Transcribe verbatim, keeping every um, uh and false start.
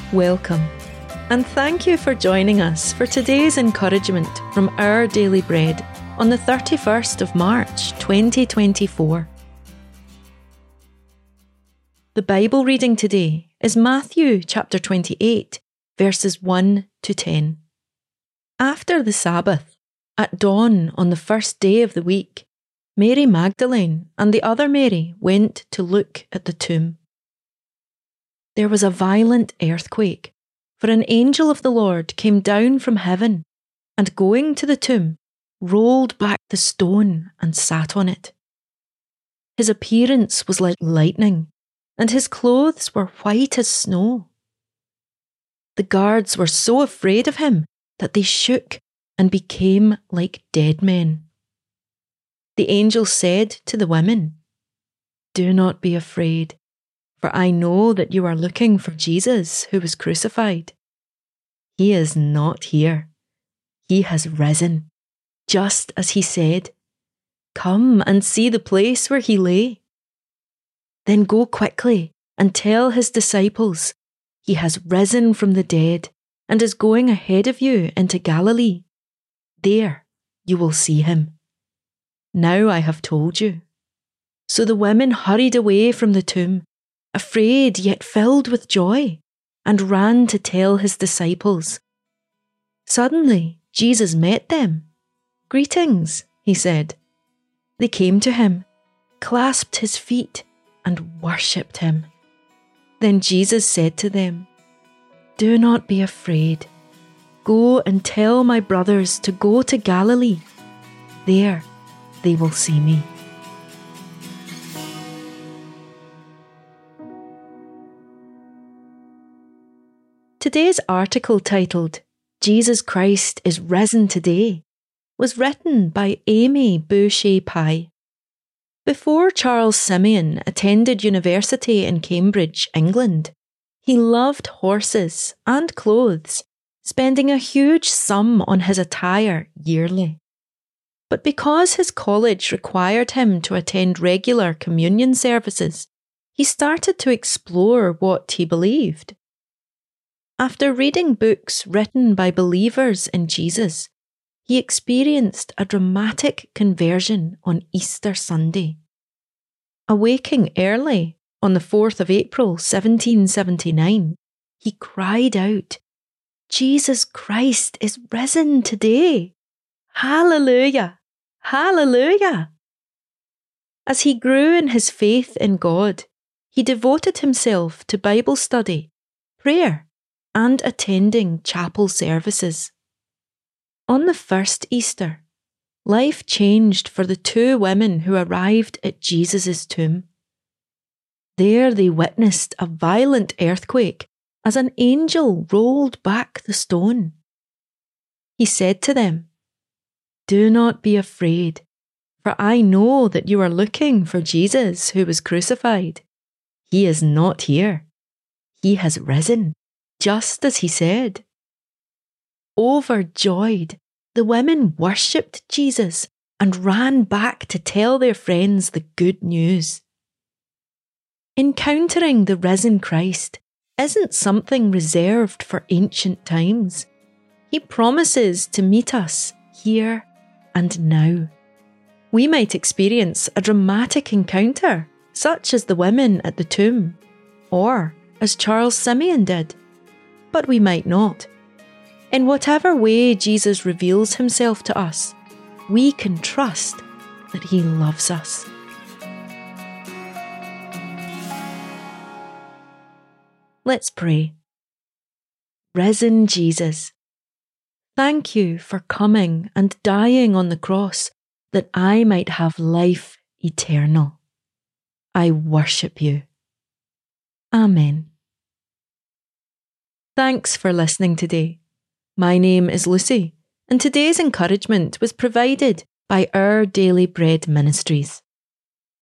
Welcome, and thank you for joining us for today's encouragement from Our Daily Bread on the thirty-first of March twenty twenty-four. The Bible reading today is Matthew chapter twenty-eight, verses one to ten. After the Sabbath, at dawn on the first day of the week, Mary Magdalene and the other Mary went to look at the tomb. There was a violent earthquake, for an angel of the Lord came down from heaven and, going to the tomb, rolled back the stone and sat on it. His appearance was like lightning, and his clothes were white as snow. The guards were so afraid of him that they shook and became like dead men. The angel said to the women, "Do not be afraid, for I know that you are looking for Jesus who was crucified. He is not here. He has risen, just as he said. Come and see the place where he lay. Then go quickly and tell his disciples, he has risen from the dead and is going ahead of you into Galilee. There you will see him. Now I have told you." So the women hurried away from the tomb, afraid yet filled with joy, and ran to tell his disciples. Suddenly Jesus met them. "Greetings," he said. They came to him, clasped his feet, and worshipped him. Then Jesus said to them, "Do not be afraid. Go and tell my brothers to go to Galilee. There they will see me." Today's article, titled "Jesus Christ is Risen Today," was written by Amy Boucher Pye. Before Charles Simeon attended university in Cambridge, England, he loved horses and clothes, spending a huge sum on his attire yearly. But because his college required him to attend regular communion services, he started to explore what he believed. After reading books written by believers in Jesus, he experienced a dramatic conversion on Easter Sunday. Awaking early on the fourth of April seventeen seventy-nine, he cried out, "Jesus Christ is risen today! Hallelujah! Hallelujah!" As he grew in his faith in God, he devoted himself to Bible study, prayer, and attending chapel services. On the first Easter, life changed for the two women who arrived at Jesus' tomb. There they witnessed a violent earthquake as an angel rolled back the stone. He said to them, "Do not be afraid, for I know that you are looking for Jesus who was crucified. He is not here. He has risen, just as he said." Overjoyed, the women worshipped Jesus and ran back to tell their friends the good news. Encountering the risen Christ isn't something reserved for ancient times. He promises to meet us here and now. We might experience a dramatic encounter, such as the women at the tomb, or as Charles Simeon did. But we might not. In whatever way Jesus reveals himself to us, we can trust that he loves us. Let's pray. Risen Jesus, thank you for coming and dying on the cross that I might have life eternal. I worship you. Amen. Thanks for listening today. My name is Lucy, and today's encouragement was provided by Our Daily Bread Ministries.